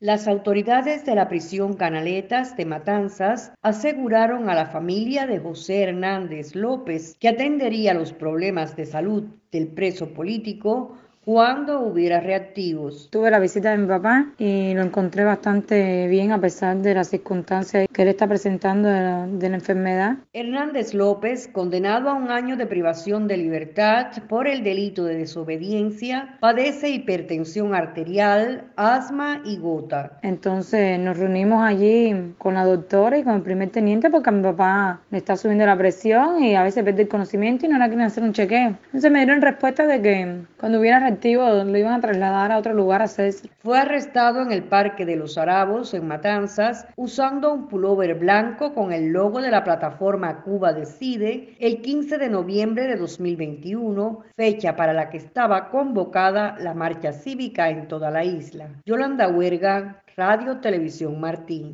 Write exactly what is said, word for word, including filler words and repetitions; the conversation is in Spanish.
Las autoridades de la prisión Canaletas de Matanzas aseguraron a la familia de José Hernández López que atendería los problemas de salud del preso político cuando hubiera reactivos. Tuve la visita de mi papá y lo encontré bastante bien a pesar de las circunstancias que él está presentando de la, de la enfermedad. Hernández López, condenado a un año de privación de libertad por el delito de desobediencia, padece hipertensión arterial, asma y gota. Entonces nos reunimos allí con la doctora y con el primer teniente porque a mi papá le está subiendo la presión y a veces pierde el conocimiento y no le quieren hacer un chequeo. Entonces me dieron respuesta de que cuando hubiera reactivo lo iban a trasladar a otro lugar a hacerse. Fue arrestado en el Parque de los Arabos, en Matanzas, usando un pullover blanco con el logo de la plataforma Cuba Decide el quince de noviembre de dos mil veintiuno, fecha para la que estaba convocada la marcha cívica en toda la isla. Yolanda Huerga, Radio Televisión Martín.